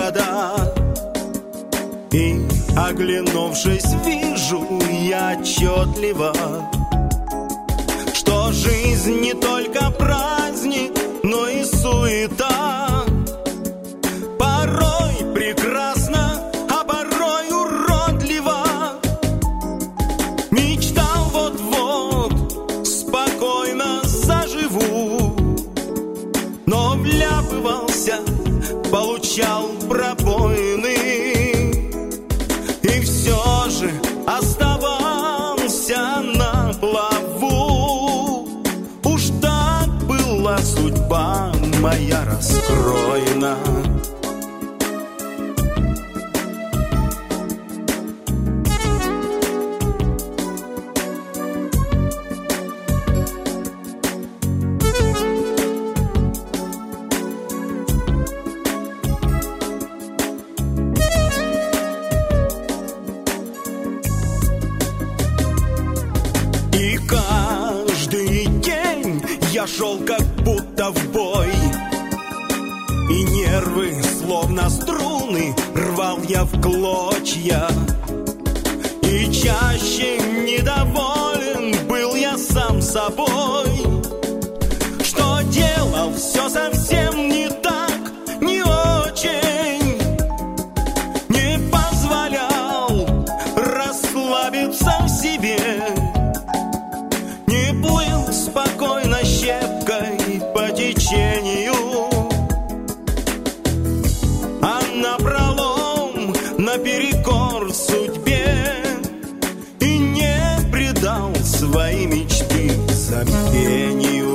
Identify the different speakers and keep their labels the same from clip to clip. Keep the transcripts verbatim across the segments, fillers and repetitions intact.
Speaker 1: года. И, оглянувшись, вижу я отчетливо, что жизнь не только праздник, но и суета. Порой прекрасно, а порой уродливо. Мечтал вот-вот, спокойно заживу, но вляпывался, получал пробоины. И все же оставался на плаву. Уж так была судьба моя раскроена. И каждый день я шел как будто в бой, и нервы, словно струны, рвал я в клочья. И чаще недоволен был я сам собой, что делал все совсем не так, не очень, не позволял расслабиться в себе. Не плыл спокойно щепкой по течению, а напролом, наперекор судьбе, и не предал свои мечты забвению.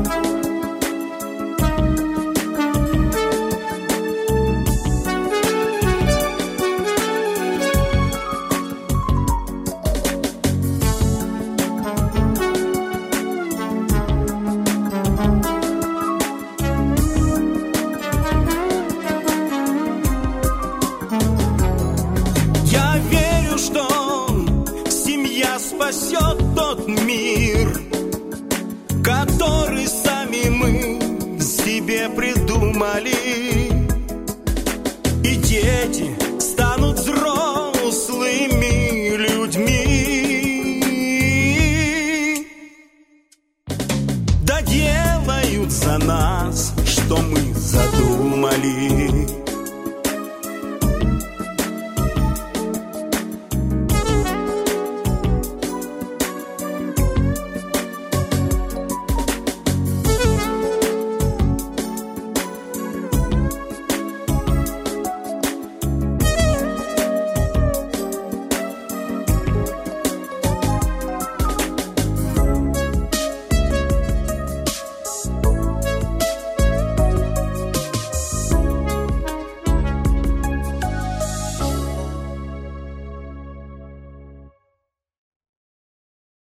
Speaker 1: Я верю, что семья спасет тот мир, который сами мы себе придумали. И дети станут взрослыми людьми, доделают за нас, что мы задумали.